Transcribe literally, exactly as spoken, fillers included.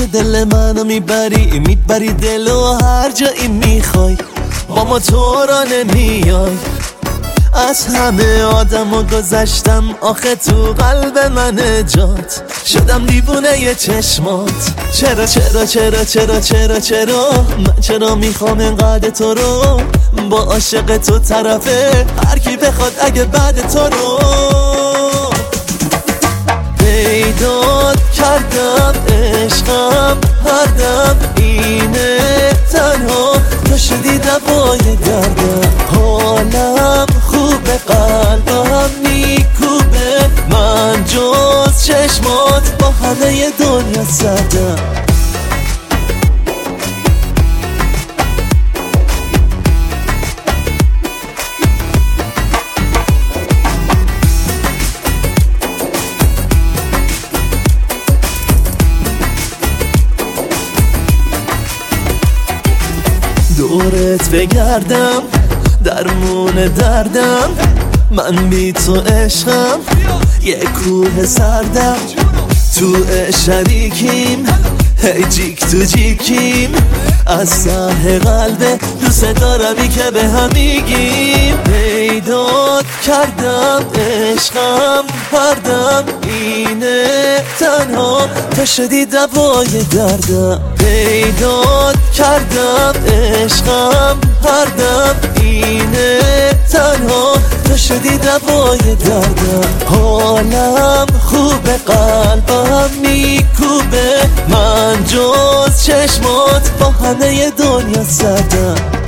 دل منو میبری میبری دلو هر جایی میخوای، با ما تو را نمیای. از همه آدمو گذشتم آخه تو قلب من جات، شدم دیوونه ی چشمات. چرا چرا چرا چرا چرا چرا من چرا میخوام انقدر تو رو، با عاشق تو طرفه هر کی بخواد اگه بعد تو رو. پیدات کردم عشقم هر دم اینه، تنها تو شدی دوای دردم. حالم خوبه قلبم میکوبه، من جز چشمات با همه دنیا سردم. دورت بگردم درمون دردم، من بی تو عشقم یه کوه سردم. تو شریکیم هی جیک تو جیکیم، از ته قلبه دوست دارمی که به هم میگیم. پیدات کردم عشقم هر دم اینه، تنها تو شدی دوای دردم. پیدات کردم عشقم هر دم اینه، تنها تو شدی دوای دردم. حالم خوبه قلبم میکوبه، من جز چشمات با همه دنیا سردم.